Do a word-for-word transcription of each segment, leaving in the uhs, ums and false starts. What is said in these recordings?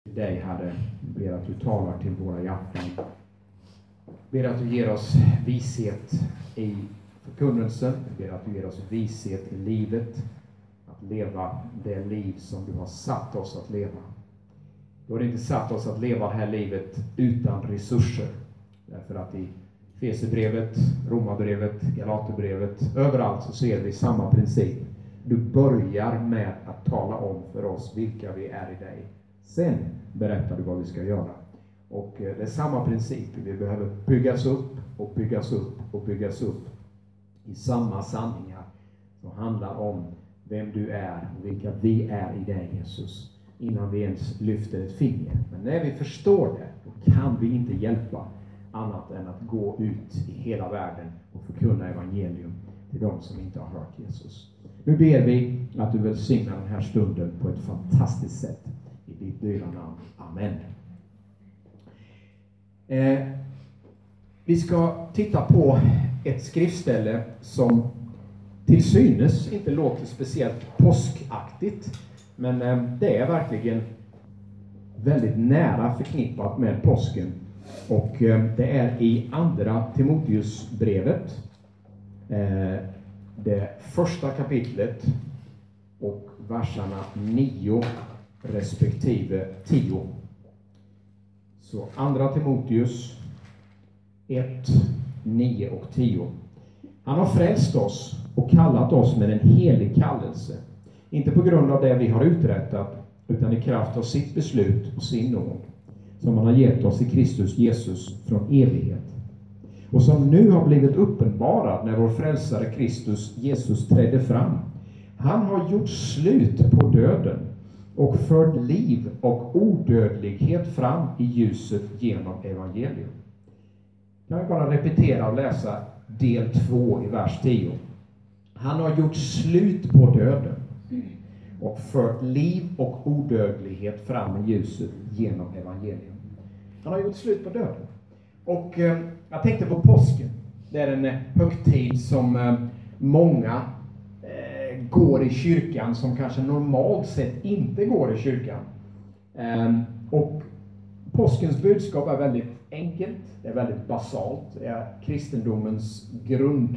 dig, Herre. Ber att du talar till våra hjärtan. Ber att du ger oss vishet i förkunnelsen. Ber att du ger oss vishet i livet. Att leva det liv som du har satt oss att leva. Du har inte satt oss att leva det här livet utan resurser. Därför att i Efesierbrevet, Romarbrevet, Galaterbrevet, överallt så ser vi samma princip. Du börjar med att tala om för oss vilka vi är i dig. Sen berättar du vad vi ska göra. Och det är samma princip. Vi behöver byggas upp och byggas upp och byggas upp i samma sanningar som handlar om vem du är och vilka vi är i dig, Jesus. Innan vi ens lyfter ett finger. Men när vi förstår det, då kan vi inte hjälpa annat än att gå ut i hela världen och förkunna evangelium till de som inte har hört Jesus. Nu ber vi att du välsignar den här stunden på ett fantastiskt sätt. I ditt dyra namn. Amen. Eh, vi ska titta på ett skriftställe som till synes inte låter speciellt påskaktigt. Men eh, det är verkligen väldigt nära förknippat med påsken. Och eh, det är i andra Timoteusbrevet. Eh, det första kapitlet och verserna nio respektive tio. Så andra Timoteus ett, nio och tio. Han har frälst oss och kallat oss med en helig kallelse. Inte på grund av det vi har uträttat, utan i kraft av sitt beslut och sin nåd, som han har gett oss i Kristus Jesus från evighet. Och som nu har blivit uppenbarad när vår frälsare Kristus Jesus trädde fram. Han har gjort slut på döden och fört liv och odödlighet fram i ljuset genom evangelium. Kan vi bara repetera och läsa del två i vers tio. Han har gjort slut på döden och fört liv och odödlighet fram i ljuset genom evangelium. Han har gjort slut på döden. Och eh, jag tänkte på påsken. Det är en eh, högtid som eh, många eh, går i kyrkan som kanske normalt sett inte går i kyrkan. Eh, och påskens budskap är väldigt enkelt. Det är väldigt basalt. Det är kristendomens grund.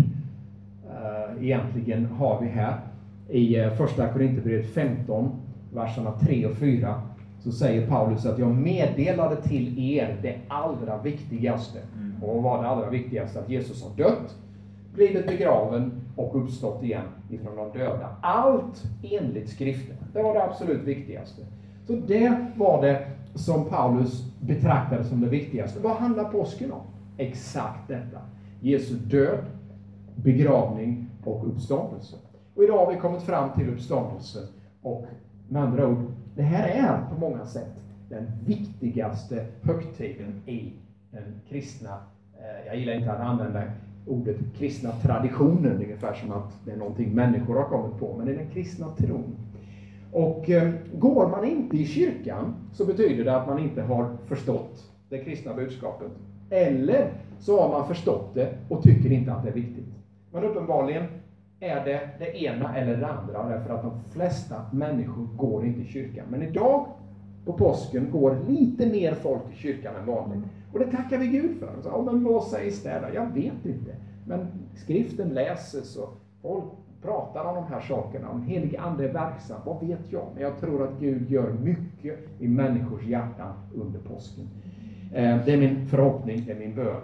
Eh, egentligen har vi här. I eh, första Korinthierbrevet femton, verserna tre och fyra. Så säger Paulus att jag meddelade till er det allra viktigaste. Mm. Och vad var det allra viktigaste? Att Jesus har dött, blivit begraven och uppstått igen ifrån de döda. Allt enligt skriften. Det var det absolut viktigaste. Så det var det som Paulus betraktade som det viktigaste. Vad handlar påsken om? Exakt detta. Jesu död, begravning och uppståndelse. Och idag har vi kommit fram till uppståndelse. Och med andra ord, det här är på många sätt den viktigaste högtiden i den kristna, eh, jag gillar inte att använda ordet kristna traditionen, ungefär som att det är någonting människor har kommit på, men det är den kristna tron. Och eh, går man inte i kyrkan så betyder det att man inte har förstått det kristna budskapet. Eller så har man förstått det och tycker inte att det är viktigt. Men uppenbarligen är det det ena eller det andra, därför att de flesta människor går inte i kyrkan. Men idag på påsken går lite mer folk i kyrkan än vanligt. Och det tackar vi Gud för. Så, ja, men vad sägs där? Jag vet inte. Men skriften läses och folk pratar om de här sakerna. Om helig ande är verksam, vad vet jag? Men jag tror att Gud gör mycket i människors hjärtan under påsken. Det är min förhoppning, det är min bön.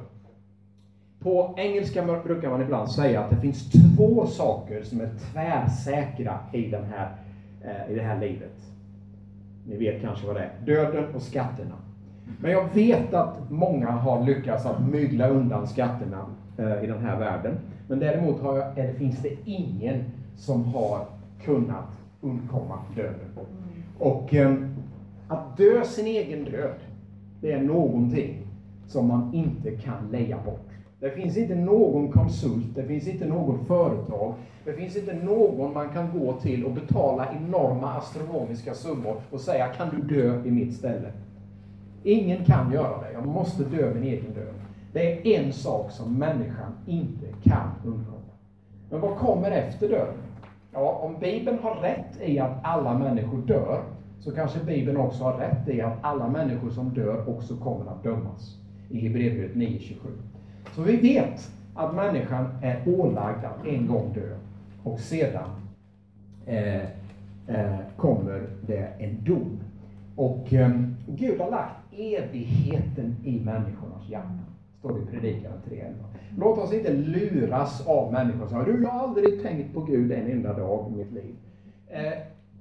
På engelska brukar man ibland säga att det finns två saker som är tvärsäkra i, den här, eh, i det här livet. Ni vet kanske vad det är. Döden och skatterna. Men jag vet att många har lyckats att mygla undan skatterna eh, i den här världen. Men däremot har jag, eller finns det ingen som har kunnat undkomma döden. Och eh, att dö sin egen död, det är någonting som man inte kan leja bort. Det finns inte någon konsult, det finns inte någon företag, det finns inte någon man kan gå till och betala enorma astronomiska summor och säga, kan du dö i mitt ställe? Ingen kan göra det, jag måste dö min egen död. Det är en sak som människan inte kan undkomma. Men vad kommer efter döden? Ja, om Bibeln har rätt i att alla människor dör, så kanske Bibeln också har rätt i att alla människor som dör också kommer att dömas. I Hebreerbrevet nio tjugosju. Så vi vet att människan är ålagd att en gång dö. Och sedan eh, eh, kommer det en dom. Och eh, Gud har lagt evigheten i människornas hjärta. Står det i Predikaren tre elva. Låt oss inte luras av människor som säger, du, jag har aldrig tänkt på Gud en enda dag i mitt liv. Eh,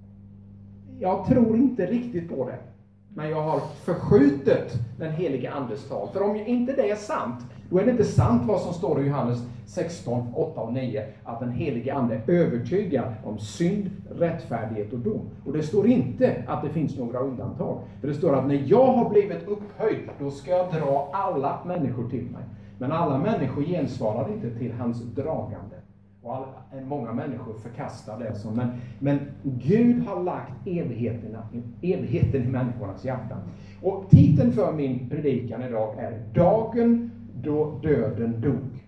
jag tror inte riktigt på det. Men jag har förskjutit den heliga andes tal. För om inte det är sant, då är det inte sant vad som står i Johannes sexton, åtta och nio. Att den heliga ande övertygar om synd, rättfärdighet och dom. Och det står inte att det finns några undantag. För det står att när jag har blivit upphöjd, då ska jag dra alla människor till mig. Men alla människor gensvarar inte till hans dragande. Och alla, många människor förkastar det som. Men, men Gud har lagt evigheten, evigheten i människornas hjärtan. Och titeln för min predikan idag är Dagen då döden dog.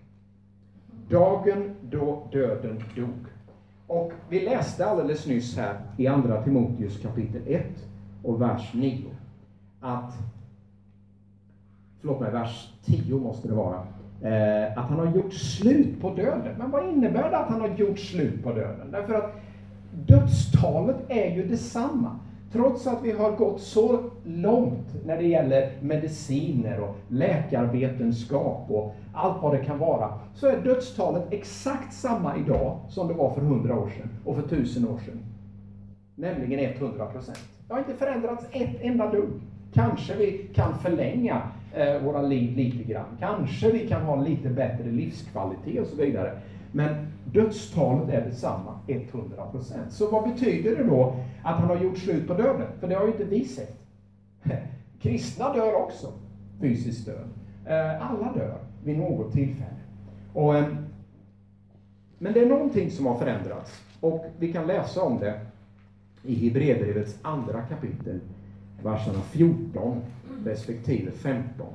Dagen då döden dog. Och vi läste alldeles nyss här i andra Timoteus kapitel ett och vers nio. Att, förlåt mig, vers tio måste det vara. Eh, att han har gjort slut på döden. Men vad innebär det att han har gjort slut på döden? Därför att dödstalet är ju detsamma. Trots att vi har gått så långt när det gäller mediciner och läkarvetenskap och allt vad det kan vara, så är dödstalet exakt samma idag som det var för hundra år sedan och för tusen år sedan. Nämligen hundra procent. Det har inte förändrats ett enda dugg. Kanske vi kan förlänga eh, våra liv lite grann. Kanske vi kan ha lite bättre livskvalitet och så vidare. Men dödstalet är detsamma, hundra procent. Så vad betyder det då att han har gjort slut på döden? För det har ju inte vi sett. Kristna dör också, fysiskt död. Eh, alla dör vid något tillfälle. Och, eh, men det är någonting som har förändrats. Och vi kan läsa om det i Hebreerbrevets andra kapitel. Verserna fjorton respektive femton.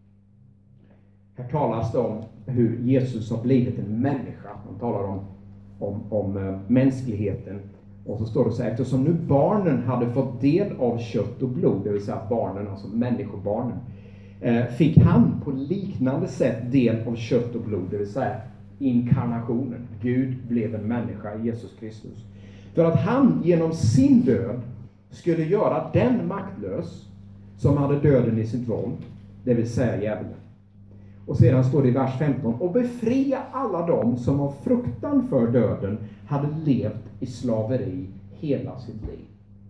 Här talas det om hur Jesus har blivit en människa. Man talar om, om, om uh, mänskligheten. Och så står det så här, eftersom nu barnen hade fått del av kött och blod, det vill säga barnen, alltså människobarnen, eh, fick han på liknande sätt del av kött och blod, det vill säga inkarnationen. Gud blev en människa, Jesus Kristus. För att han genom sin död skulle göra den maktlös som hade döden i sitt våld, det vill säga djävulen. Och sedan står det i vers femton, och befria alla dem som av fruktan för döden hade levt i slaveri hela sitt liv.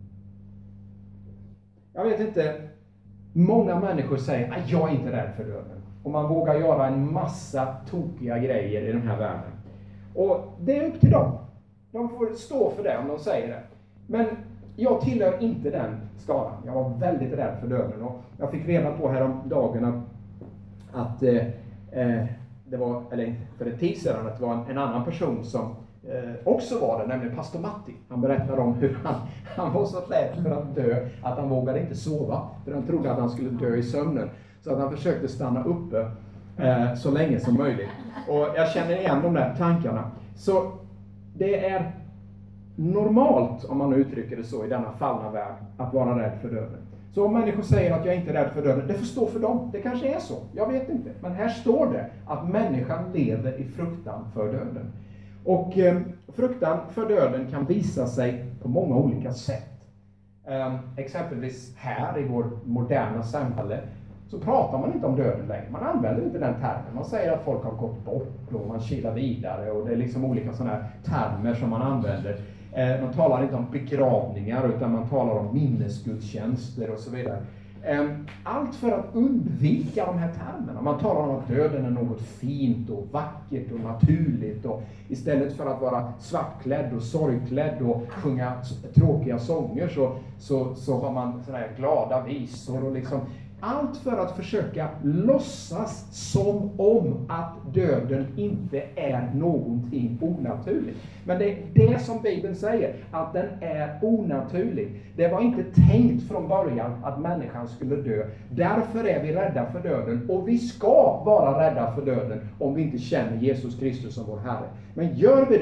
Jag vet inte, många människor säger att jag är inte rädd för döden. Och man vågar göra en massa tokiga grejer i den här världen. Och det är upp till dem. De får stå för det om de säger det. Men jag tillhör inte den skaran. Jag var väldigt rädd för döden. Och jag fick reda på häromdagen att, att eh, eh, det var, eller för en tid sedan, att det var en, en annan person som eh, också var det, nämligen pastor Matti. Han berättade om hur han, han var så rädd för att dö att han vågade inte sova. För han trodde att han skulle dö i sömnen. Så att han försökte stanna uppe eh, så länge som möjligt. Och jag känner igen de där tankarna. Så det är normalt, om man uttrycker det så, i denna fallna värld, att vara rädd för döden. Så om människor säger att jag inte är rädd för döden, det får stå för dem. Det kanske är så, jag vet inte. Men här står det att människan lever i fruktan för döden. Och eh, fruktan för döden kan visa sig på många olika sätt. Eh, exempelvis här i vårt moderna samhälle så pratar man inte om döden längre. Man använder inte den termen. Man säger att folk har gått bort och man kilar vidare. Och det är liksom olika sådana här termer som man använder. Eh, man talar inte om begravningar utan man talar om minnesgudstjänster och så vidare. Eh, allt för att undvika de här termerna. Man talar om att döden är något fint och vackert och naturligt. Och istället för att vara svartklädd och sorgklädd och sjunga tråkiga sånger så, så, så har man sådana här glada visor och liksom... Allt för att försöka låtsas som om att döden inte är någonting onaturligt. Men det är det som Bibeln säger, att den är onaturlig. Det var inte tänkt från början att människan skulle dö. Därför är vi rädda för döden. Och vi ska vara rädda för döden om vi inte känner Jesus Kristus som vår Herre. Men gör vi det,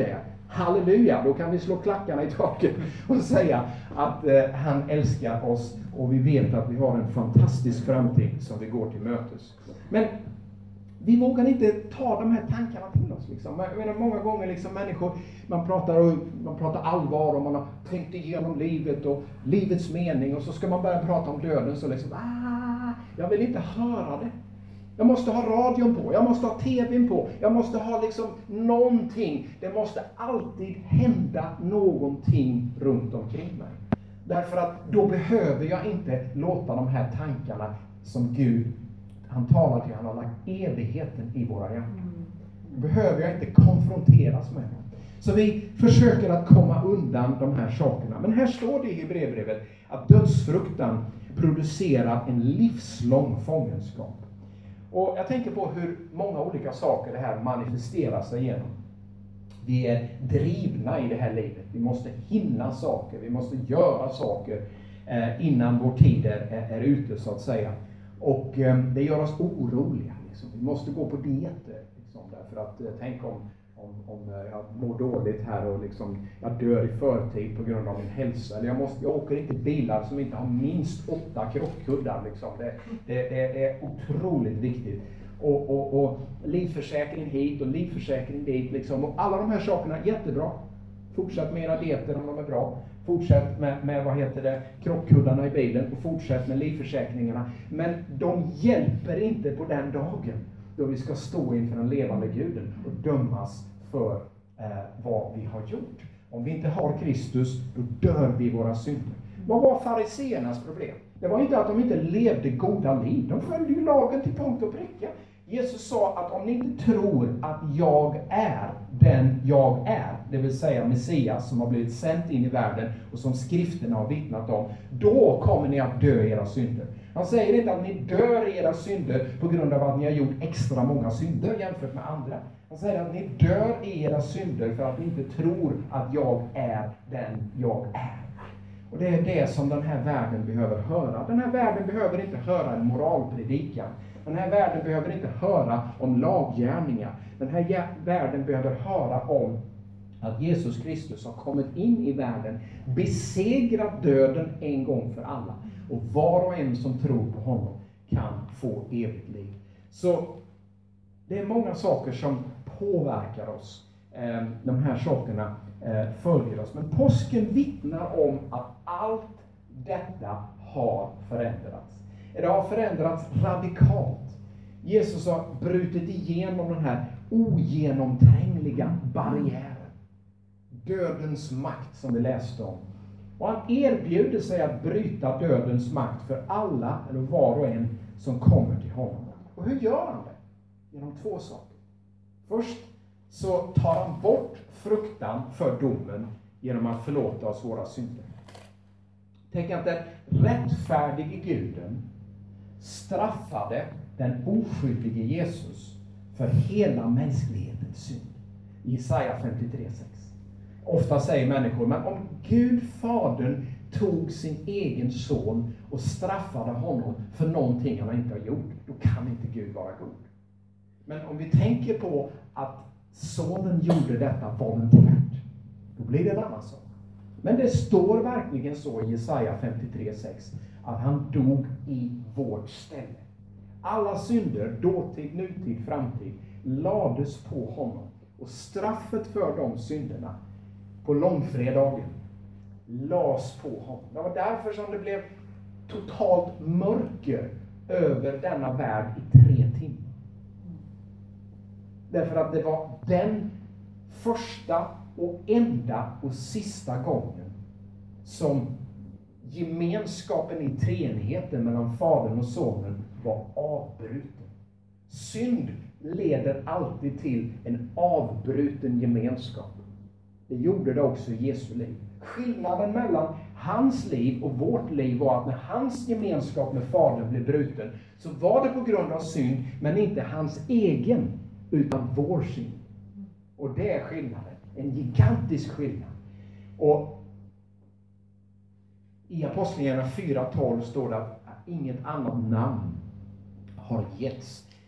Halleluja, då kan vi slå klackarna i taket och säga att eh, han älskar oss och vi vet att vi har en fantastisk framtid som vi går till mötes. Men vi vågar inte ta de här tankarna till oss. Liksom. Jag menar, många gånger liksom människor, man pratar, och, man pratar allvar och man har tänkt igenom livet och livets mening och så ska man börja prata om döden så liksom, ah, jag vill inte höra det. Jag måste ha radion på, jag måste ha tvn på, jag måste ha liksom någonting. Det måste alltid hända någonting runt omkring mig. Därför att då behöver jag inte låta de här tankarna som Gud, han talar till, han har lagt evigheten i våra hjärtan. Då behöver jag inte konfronteras med dem. Så vi försöker att komma undan de här sakerna. Men här står det i Hebreerbrevet att dödsfruktan producerar en livslång fångenskap. Och jag tänker på hur många olika saker det här manifesterar sig genom. Vi är drivna i det här livet. Vi måste hinna saker. Vi måste göra saker eh, innan vår tid är, är ute så att säga. Och eh, det gör oss oroliga. Liksom. Vi måste gå på dieter. Liksom, därför att eh, tänk om, om, om jag mår dåligt här och liksom, jag dör i förtid på grund av min hälsa. Eller jag, måste, jag åker inte bilar som inte har minst åtta krockkuddar. Liksom. Det, det, det är otroligt viktigt. Och, och, och livförsäkring hit och livförsäkring dit. Liksom. Och alla de här sakerna är jättebra. Fortsätt med era dieter om de är bra. Fortsätt med, med vad heter det, krockkuddarna i bilen och fortsätt med livförsäkringarna. Men de hjälper inte på den dagen då vi ska stå inför den levande Guden och dömas för eh, vad vi har gjort. Om vi inte har Kristus, då dör vi våra synder. Vad var fariseernas problem? Det var inte att de inte levde goda liv. De följde ju lagen till punkt och pricka. Jesus sa att om ni inte tror att jag är den jag är, det vill säga Messias som har blivit sänd in i världen och som skrifterna har vittnat om, då kommer ni att dö era synder. Han säger inte att ni dör era synder på grund av att ni har gjort extra många synder jämfört med andra. Han säger att ni dör era synder för att ni inte tror att jag är den jag är. Och det är det som den här världen behöver höra. Den här världen behöver inte höra en moralpredikan. Den här världen behöver inte höra om laggärningar. Den här världen behöver höra om att Jesus Kristus har kommit in i världen, besegrat döden en gång för alla. Och var och en som tror på honom kan få evigt liv. Så det är många saker som påverkar oss. De här sakerna följer oss. Men påsken vittnar om att allt detta har förändrats. Det har förändrats radikalt. Jesus har brutit igenom den här ogenomträngliga barriären. Dödens makt som vi läste om. Och han erbjuder sig att bryta dödens makt för alla, eller var och en, som kommer till honom. Och hur gör han det? Genom två saker. Först så tar han bort fruktan för domen genom att förlåta oss våra synder. Tänk att den rättfärdige Guden straffade den oskyldige Jesus för hela mänsklighetens synd. Jesaja femtiotre sex. Ofta säger människor, men om Gud Fadern tog sin egen son och straffade honom för någonting han inte har gjort, då kan inte Gud vara god. Men om vi tänker på att sonen gjorde detta volontärt, då blir det en annan sak. Men det står verkligen så i Jesaja femtiotre sex att han dog i vårt ställe. Alla synder, dåtid, nutid, framtid, lades på honom. Och straffet för de synderna på långfredagen lades på honom. Det var därför som det blev totalt mörker över denna värld i tre timmar. Därför att det var den första och enda och sista gången som gemenskapen i treenigheten mellan Fadern och Sonen var avbruten. Synd leder alltid till en avbruten gemenskap. Det gjorde det också i Jesu liv. Skillnaden mellan hans liv och vårt liv var att när hans gemenskap med Fadern blev bruten så var det på grund av synd, men inte hans egen utan vår synd. Och det är skillnaden. En gigantisk skillnad. Och i Apostlagärningarna fyra tolv står det att inget annat namn har getts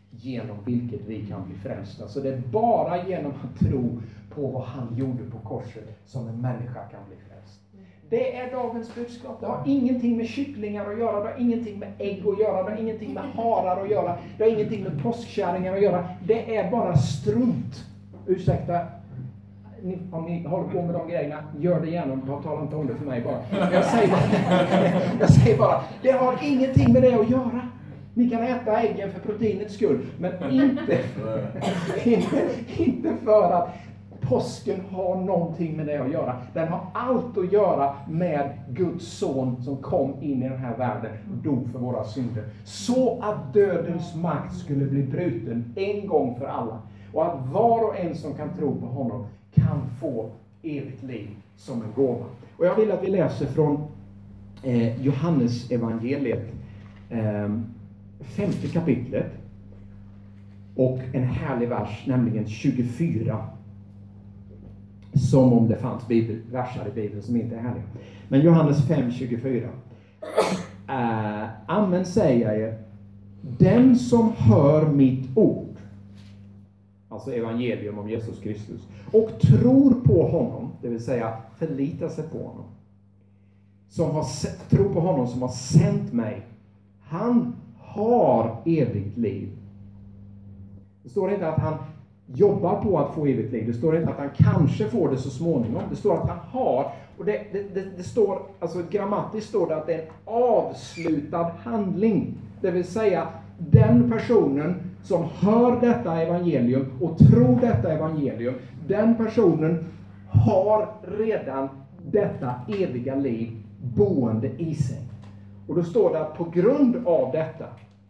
genom vilket vi kan bli frälsta. Så det är bara genom att tro på vad han gjorde på korset som en människa kan bli frälst. Det är dagens budskap. Det har ingenting med kycklingar att göra. Det har ingenting med ägg att göra. Det har ingenting med harar att göra. Det har ingenting med påskkärringar att göra. Det är bara strunt. Ursäkta ni, om ni håller på med de grejerna, gör det gärna. Jag talar inte om det för mig bara. Jag säger bara, jag säger bara det har ingenting med det att göra. Ni kan äta äggen för proteinets skull, men inte, inte, inte för att påsken har någonting med det att göra. Den har allt att göra med Guds son som kom in i den här världen och dog för våra synder. Så att dödens makt skulle bli bruten en gång för alla. Och att var och en som kan tro på honom kan få evigt liv som en gåva. Och jag vill att vi läser från eh, Johannes evangeliet. Eh, femte kapitlet. Och en härlig vers, nämligen tjugofyra. Som om det fanns bibel, versar i Bibeln som inte är härliga. Men Johannes fem tjugofyra. Äh, Amen säger jag er. Den som hör mitt ord, alltså evangelium om Jesus Kristus, och tror på honom, det vill säga förlitar sig på honom, som har tror på honom som har sänt mig, han har evigt liv. Det står inte att han jobbar på att få evigt liv. Det står inte att han kanske får det så småningom. Det står att han har. Och det, det, det, det står, alltså grammatiskt står det att det är en avslutad handling. Det vill säga, den personen som hör detta evangelium och tror detta evangelium, den personen har redan detta eviga liv boende i sig. Och då står det att på grund av detta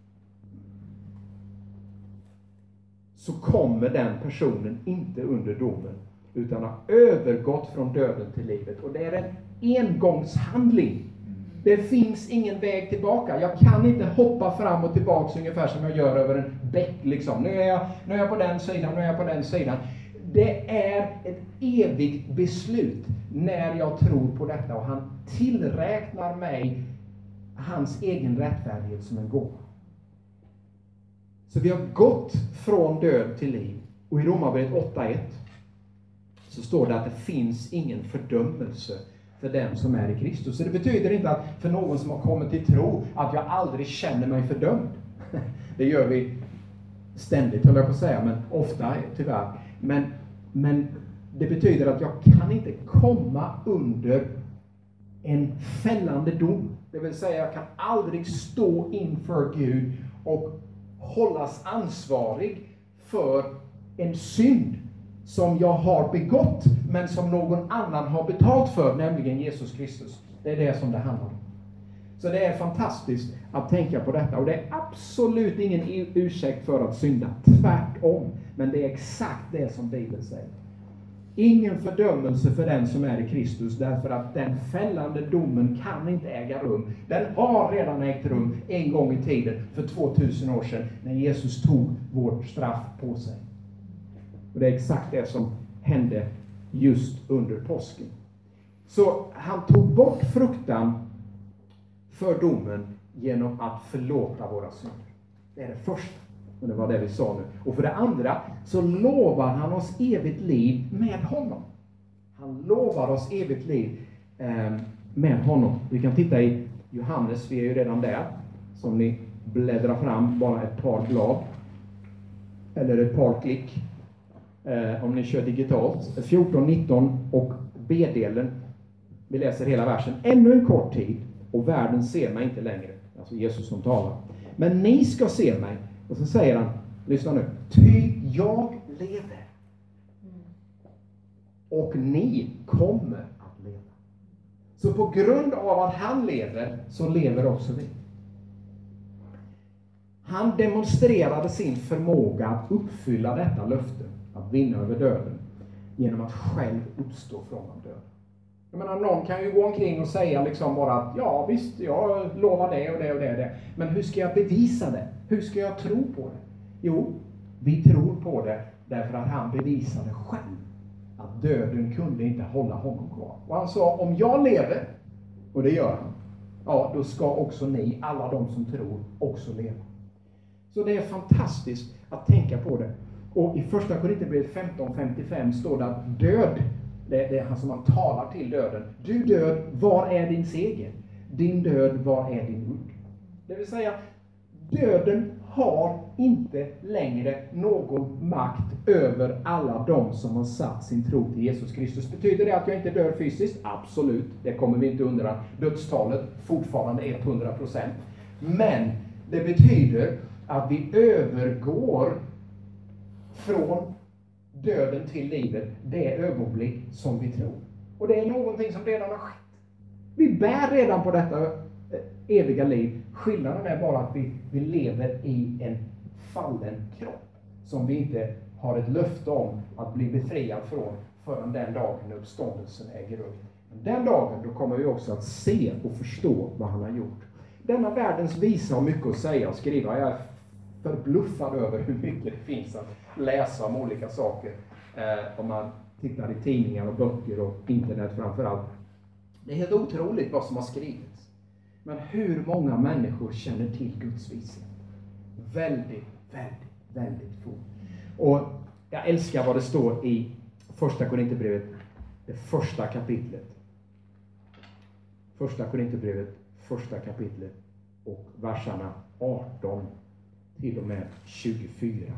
så kommer den personen inte under domen, utan har övergått från döden till livet. Och det är en engångshandling. Det finns ingen väg tillbaka. Jag kan inte hoppa fram och tillbaka ungefär som jag gör över en bäck. Liksom. Nu, är jag, nu är jag på den sidan, nu är jag på den sidan. Det är ett evigt beslut när jag tror på detta. Och han tillräknar mig hans egen rättfärdighet som en gåva. Så vi har gått från död till liv. Och i Romarbrevet åtta ett så står det att det finns ingen fördömelse för den som är i Kristus. Så det betyder inte att för någon som har kommit till tro att jag aldrig känner mig fördömd. Det gör vi ständigt, höll jag på att säga, men ofta tyvärr. Men, men det betyder att jag kan inte komma under en fällande dom. Det vill säga jag kan aldrig stå inför Gud och hållas ansvarig för en synd som jag har begått men som någon annan har betalt för, nämligen Jesus Kristus. Det är det som det handlar om. Så det är fantastiskt att tänka på detta, och det är absolut ingen ursäkt för att synda, tvärtom, men det är exakt det som Bibeln säger. Ingen fördömelse för den som är i Kristus, därför att den fällande domen kan inte äga rum. Den har redan ägt rum en gång i tiden för tvåtusen år sedan när Jesus tog vårt straff på sig. Och det är exakt det som hände just under påsken. Så han tog bort fruktan för domen genom att förlåta våra synder. Det är det första. Och det var det vi sa nu. Och för det andra så lovar han oss evigt liv med honom. Han lovar oss evigt liv eh, med honom. Vi kan titta i Johannes, vi är ju redan där. Som ni bläddrar fram bara ett par blad. Eller ett par klick. Eh, om ni kör digitalt. fjorton nitton och B-delen. Vi läser hela versen. Ännu en kort tid och världen ser mig inte längre. Alltså Jesus som talar. Men ni ska se mig. Och så säger han, lyssna nu. Ty jag lever. Och ni kommer att leva. Så på grund av att han lever så lever också vi. Han demonstrerade sin förmåga att uppfylla detta löfte. Att vinna över döden. Genom att själv uppstå från döden. Jag menar, någon kan ju gå omkring och säga liksom bara att ja visst, jag lovar det och det och det och det. Men hur ska jag bevisa det? Hur ska jag tro på det? Jo, vi tror på det därför att han bevisade själv att döden kunde inte hålla honom kvar. Och han sa, om jag lever, och det gör han, ja då ska också ni, alla de som tror, också leva. Så det är fantastiskt att tänka på det. Och i första Korinthierbrevet femton femtiofem står det att död, det är han som man talar till döden. Du död, var är din seger? Din död, var är din udd? Det vill säga, döden har inte längre någon makt över alla de som har satt sin tro till Jesus Kristus. Betyder det att jag inte dör fysiskt? Absolut, det kommer vi inte undra. Dödstalet fortfarande hundra procent. Men det betyder att vi övergår från döden till livet det ögonblick som vi tror. Och det är någonting som redan har skett. Vi bär redan på detta eviga liv. Skillnaden är bara att vi, vi lever i en fallen kropp som vi inte har ett löfte om att bli befriad från förrän den dagen uppståndelsen äger rum. Men den dagen då kommer vi också att se och förstå vad han har gjort. Denna världens visa har mycket att säga och skriva. Jag är förbluffad över hur mycket det finns att läsa om olika saker. Eh, om man tittar i tidningar och böcker och internet framförallt. Det är helt otroligt vad som har skrivits. Men hur många människor känner till Guds vishet? Väldigt, väldigt, väldigt få. Och jag älskar vad det står i första Korinthierbrevet, det första kapitlet. Första Korinthierbrevet, första kapitlet och verserna arton till och med tjugofyra.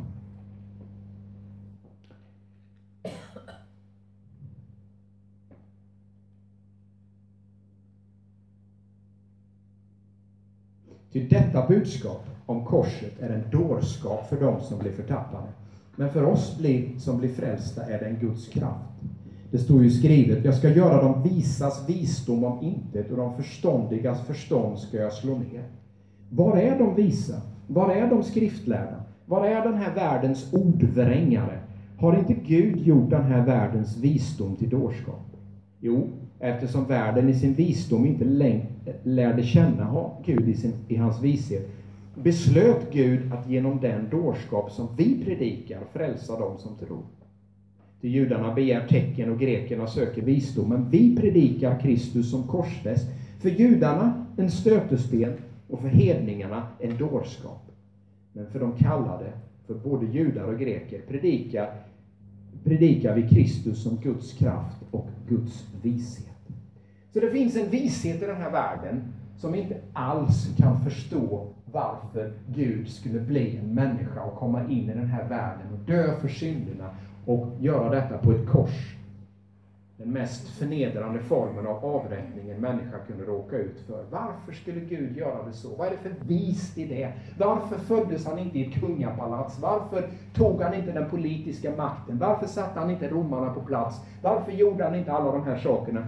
Ty detta budskap om korset är en dårskap för dem som blir förtappade. Men för oss blir, som blir frälsta är det en Guds kraft. Det står ju skrivet, jag ska göra de visas visdom om intet och de förståndigas förstånd ska jag slå ner. Var är de visa? Var är de skriftlärda? Var är den här världens ordvrängare? Har inte Gud gjort den här världens visdom till dårskap? Jo, eftersom världen i sin visdom inte längre lärde känna Gud i, sin, i hans vishet, beslöt Gud att genom den dårskap som vi predikar frälsa dem som tror. Till judarna begär tecken och grekerna söker visdom, men vi predikar Kristus som korsfäst. För judarna en stötesten och för hedningarna en dårskap. Men för de kallade, för både judar och greker, predikar, predikar vi Kristus som Guds kraft och Guds vishet. Så det finns en vishet i den här världen som inte alls kan förstå varför Gud skulle bli en människa och komma in i den här världen och dö för synderna och göra detta på ett kors. Den mest förnedrande formen av avrättning en människa kunde råka ut för. Varför skulle Gud göra det så? Vad är det för vist i det? Varför föddes han inte i ett kungapalats? Varför tog han inte den politiska makten? Varför satte han inte romarna på plats? Varför gjorde han inte alla de här sakerna?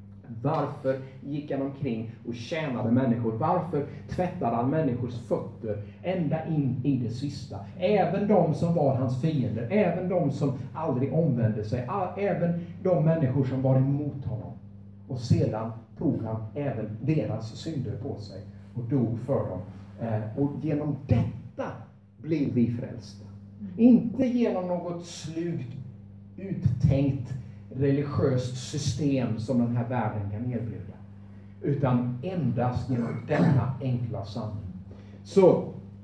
Varför gick han omkring och tjänade människor? Varför tvättade han människors fötter ända in i det sista? Även de som var hans fiender, även de som aldrig omvände sig, även de människor som var emot honom. Och sedan tog han även deras synder på sig och dog för dem. Och genom detta blir vi frälsta. Inte genom något slugt, uttänkt religiöst system som den här världen kan erbjuda, utan endast genom denna enkla sanning. Så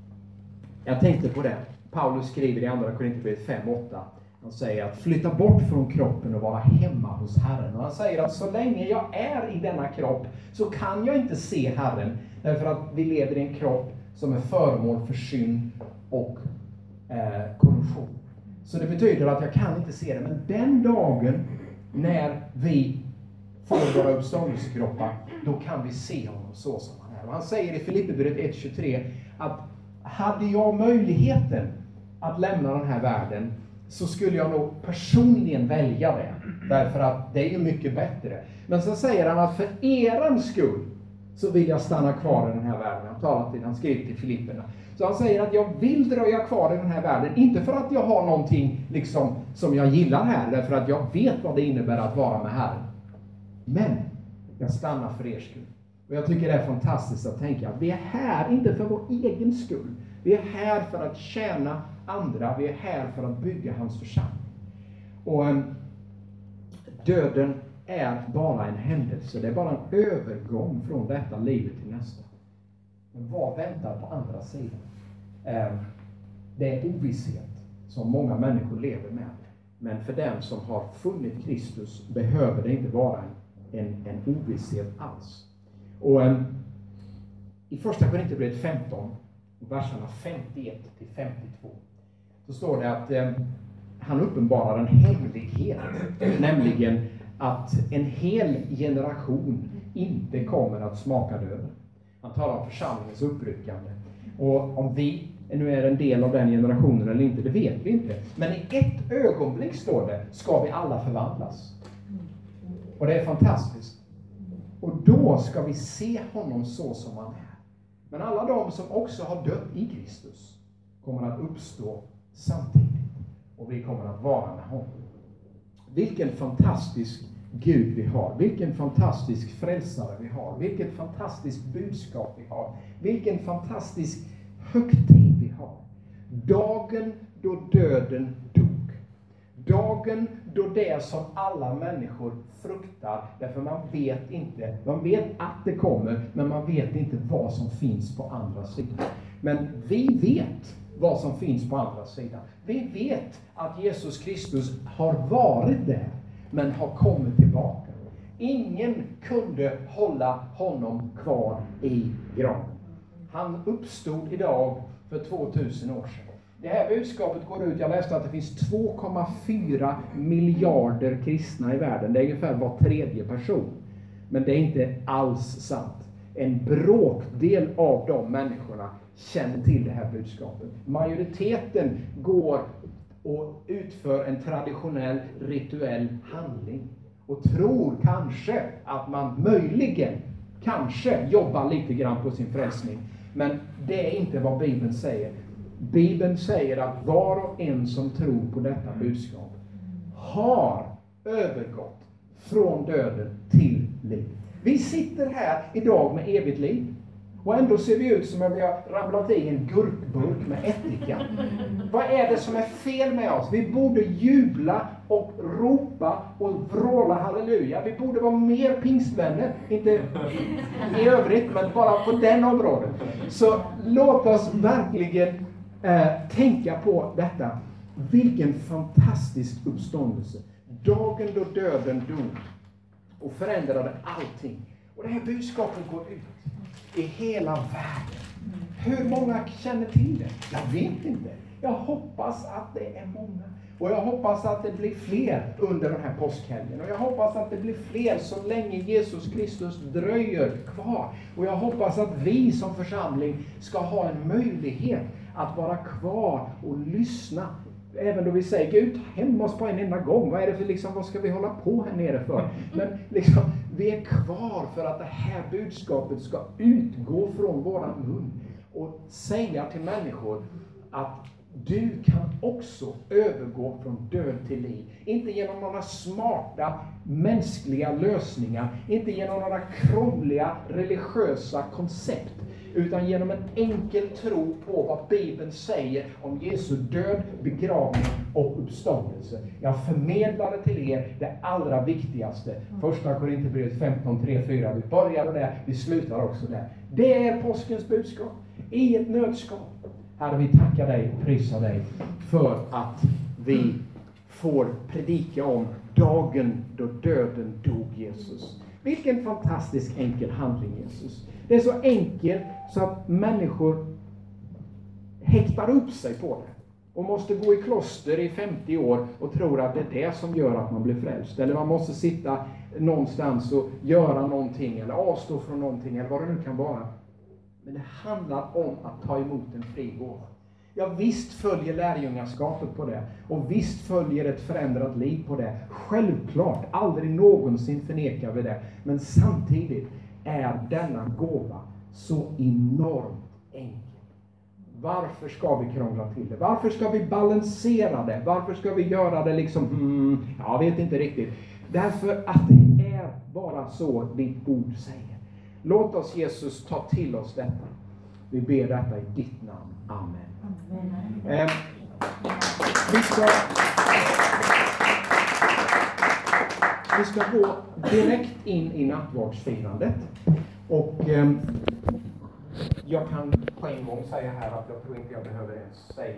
jag tänkte på det. Paulus skriver i andra Korinthierbrevet fem åtta. Han säger att flytta bort från kroppen och vara hemma hos Herren. Och han säger att så länge jag är i denna kropp så kan jag inte se Herren, därför att vi lever i en kropp som är föremål för synd och eh, korruption. Så det betyder att jag kan inte se det. Men den dagen när vi får våra uppståndelsekroppar, då kan vi se honom så som han är. Och han säger i Filipperbrevet ett tjugotre att hade jag möjligheten att lämna den här världen så skulle jag nog personligen välja det. Därför att det är ju mycket bättre. Men så säger han att för eran skull så vill jag stanna kvar i den här världen. Han talar till, han skriver till Filipperna. Så han säger att jag vill dröja kvar i den här världen. Inte för att jag har någonting liksom, som jag gillar här. Därför att jag vet vad det innebär att vara med Herren. Men jag stannar för er skull. Och jag tycker det är fantastiskt att tänka att vi är här inte för vår egen skull. Vi är här för att tjäna andra. Vi är här för att bygga hans församling. Och um, döden är bara en händelse. Det är bara en övergång från detta livet till nästa. Men vad väntar på andra sidan? Eh, det är ovisshet som många människor lever med. Men för den som har funnit Kristus behöver det inte vara en, en, en ovisshet alls. Och eh, i första Korinthierbrevet femton, verserna femtioett till femtiotvå, så står det att eh, han uppenbarar en hemlighet, nämligen att en hel generation inte kommer att smaka döden. Han talar om församlingens uppryckande. Och om vi nu är en del av den generationen eller inte, det vet vi inte. Men i ett ögonblick, står det, ska vi alla förvandlas. Och det är fantastiskt. Och då ska vi se honom så som han är. Men alla de som också har dött i Kristus kommer att uppstå samtidigt. Och vi kommer att vara med honom. Vilken fantastisk Gud vi har. Vilken fantastisk frälsare vi har. Vilket fantastiskt budskap vi har. Vilken fantastisk högtid vi har. Dagen då döden dog. Dagen då det som alla människor fruktar. Därför man vet inte. Man vet att det kommer. Men man vet inte vad som finns på andra sidan. Men vi vet vad som finns på andra sidan. Vi vet att Jesus Kristus har varit där. Men har kommit tillbaka. Ingen kunde hålla honom kvar i graven. Han uppstod idag för tvåtusen år sedan. Det här budskapet går ut, jag läste att det finns två komma fyra miljarder kristna i världen. Det är ungefär var tredje person. Men det är inte alls sant. En bråkdel av de människorna känner till det här budskapet. Majoriteten går och utför en traditionell rituell handling. Och tror kanske att man möjligen, kanske jobbar lite grann på sin frälsning. Men det är inte vad Bibeln säger. Bibeln säger att var och en som tror på detta budskap har övergått från döden till liv. Vi sitter här idag med evigt liv. Och ändå ser vi ut som om vi har ramlat i en gurkburk med ättika. Vad är det som är fel med oss? Vi borde jubla och ropa och vråla halleluja. Vi borde vara mer pingstvänner. Inte i övrigt, men bara på den området. Så låt oss verkligen eh, tänka på detta. Vilken fantastisk uppståndelse. Dagen då döden dog och förändrade allting. Och det här budskapet går ut i hela världen. Hur många känner till det? Jag vet inte. Jag hoppas att det är många. Och jag hoppas att det blir fler under den här påskhelgen. Och jag hoppas att det blir fler så länge Jesus Kristus dröjer kvar. Och jag hoppas att vi som församling ska ha en möjlighet att vara kvar och lyssna. Även då vi säger, Gud, hem oss på en enda gång. Vad är det för, liksom, vad ska vi hålla på här nere för? Men liksom, vi är kvar för att det här budskapet ska utgå från våran mun. Och säga till människor att du kan också övergå från död till liv. Inte genom några smarta mänskliga lösningar. Inte genom några krångliga religiösa koncept. Utan genom en enkel tro på vad Bibeln säger om Jesu död, begravning och uppståndelse. Jag förmedlar det till er det allra viktigaste. Första Korinthierbrevet femton, tre, fyra. Vi börjar där, vi slutar också där. Det är påskens budskap. I ett nödskap. Herre, vi tackar dig och prisar dig för att vi får predika om dagen då döden dog Jesus. Vilken fantastisk enkel handling, Jesus. Det är så enkelt så att människor häktar upp sig på det. Och måste gå i kloster i femtio år och tror att det är det som gör att man blir frälst. Eller man måste sitta någonstans och göra någonting eller avstå från någonting eller vad det nu kan vara. Men det handlar om att ta emot en fri gåva. Ja, visst följer lärjungaskapet på det. Och visst följer ett förändrat liv på det. Självklart, aldrig någonsin förnekar vi det. Men samtidigt är denna gåva så enormt enkel. Varför ska vi krångla till det? Varför ska vi balansera det? Varför ska vi göra det liksom, hmm, jag vet inte riktigt. Därför att det är bara så ditt ord säger. Låt oss, Jesus, ta till oss detta. Vi ber detta i ditt namn. Amen. Amen. Eh, vi, ska, vi ska gå direkt in i nattvardsfirandet. Och eh, jag kan på en gång säga här att jag tror inte jag behöver ens säga